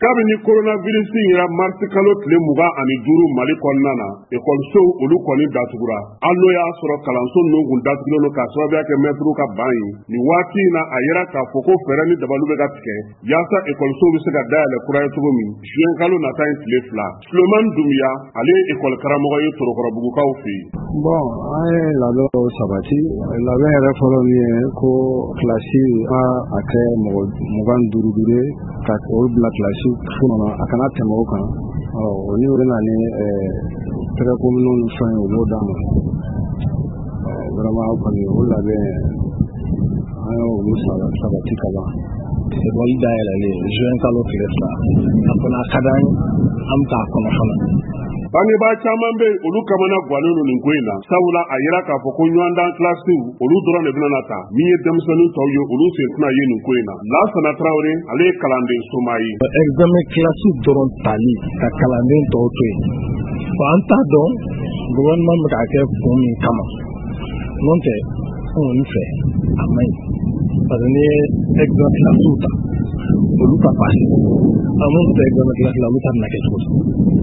kabini coronavirus yera marsi kalo tile 25 Mali kɔnɔna na ekɔlisow olu kɔni datugura allo y'a sɔrɔ kalanso ninnu kun datugulen don ka sababuya kɛ mɛtiriw ka ban ye ni waati in na a yera k'a fɔ ko fɛɛrɛ ni dabaliw bɛ ka tigɛ yaasa ekɔlisow bɛ se ka dayɛlɛ kura ye cogo min juin kalo nata in tile 2 Sulemani Dunbiya ale ye ekɔli karamɔgɔ ye Torokɔrɔbugukaw fɛ yen. Bon an ye labɛnw sabati labɛn yɛrɛ fɔlɔ min ye ko kilasi a kɛ mɔgɔ 25 ye ka o bila kilasi kɔnɔ a kana tɛmɛ o kan o ni o bɛ na ni tɛgɛ ko minnu ni fɛn o b'o d'a ma vraiment kɔni o labɛn an ye olu sabati ka ban ekɔli dayɛlɛlen juin kalo tile 2 a fana ka d'an ye an bɛ taa kɔnɔ fana. Bangebaa caman bɛ olu kamana guwanen don nin ko in na sabula a yera k'a fɔ ko ɲɔgɔndan kilasiw olu dɔrɔn de bɛna ta min ye denmisɛnnin tɔw ye olu sen tɛna ye nin ko in na. Lansana Tarawele ale ye kalanden soma ye. Examen kilasiw dɔrɔn tali ka kalanden tɔw to yen an t'a dɔn gouvernement bɛ k'a kɛ kun min kama n'o tɛ anw fɛ a man ɲi parce que n'i ye examen kilasiw ta olu ka pasi an minnu tɛ examen kilasi la olu ta bɛna kɛ cogo di.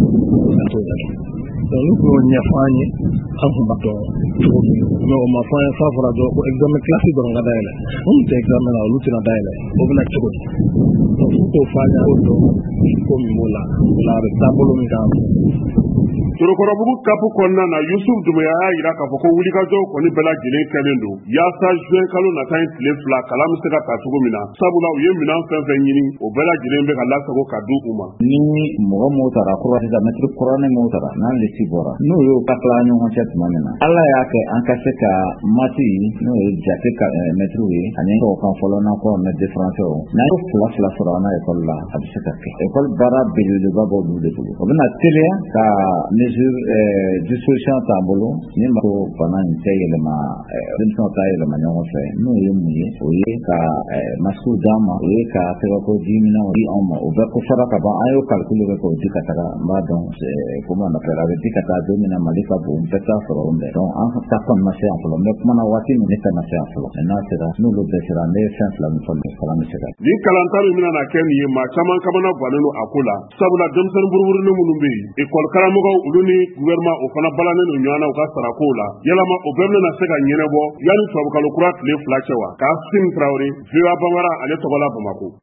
Donc nous pouvons ɲɛfɔ an ye an kun b'a dɔn cogo min mais o ma fɔ an ye f'a fɔra dɔrɔn ko examen kilasi dɔrɔn ka dayɛlɛ minnu tɛ examen la olu tɛna dayɛlɛ o bɛna cogo di. Donc f'u k'o fɔ an ye k'o dɔn ko min b'o la o la a bɛ taabolo min kan. Torokɔrɔbugu kapu kɔnɔna na Yusuf Dumbuya y'a jira k'a fɔ ko wulikajɔw kɔni bɛɛ lajɛlen kɛlen don yaasa juin kalo nata in tile 2 kalan bɛ se ka ta cogo min na sabula u ye minɛn fɛn fɛn ɲini o bɛɛ lajɛlen bɛ ka lasago ka di u ma. Ni mɔgɔ minnu taara kurasidda mɛtiri kɔrɔnin minnu taara n'an lisi bɔra n'o y'o ka tila ɲɔgɔn cɛ tuma min na Ala y'a kɛ an ka se ka mati n'o ye jate ka mɛtiriw ye ani kan fɔlɔ n'an kɔ mɛ diferansɛw n'an ye fila sɔrɔ an ka ekɔli la a bɛ se ka kɛ ekɔli baara belebeleba b'o olu de bolo o bɛna teliya ka disposition t'an bolo ni ma ko bana in tɛ yɛlɛma denmisɛnw t'a yɛlɛma ɲɔgɔn fɛ n'o ye mun ye o ye ka masiw d'an ma o ye ka tɛgɛko jiminɛw di anw ma o bɛɛ kofɔra ka ban an y'o calcul kɛ k'o di ka taga n b'a dɔn comment on appelle a bɛ di ka taa don min na Mali ka bon bɛɛ t'a sɔrɔ o mɛ donc an ta kɔni ma se yan fɔlɔ mais kumana waati min ne ta ma se yan fɔlɔ n'a sera n'olu bɛɛ sera ne ye fɛn 2 min fɔ ne kalan bɛ se ka ni kalantan min bɛna kɛ nin ye maa caman kamana guwanen don a ko la sabula denmisɛnnin buruburunin minnu bɛ yen ekɔli karamɔgɔw olu ni gouvernement o fana balannen don ɲɔgɔn na u ka sarakow la yalama o bɛɛ bɛna se ka ɲɛnabɔ yanni tubabukalo kura tile 2 cɛ wa Kasim Tarawele VOA Bambara ale tɔgɔ la Bamako.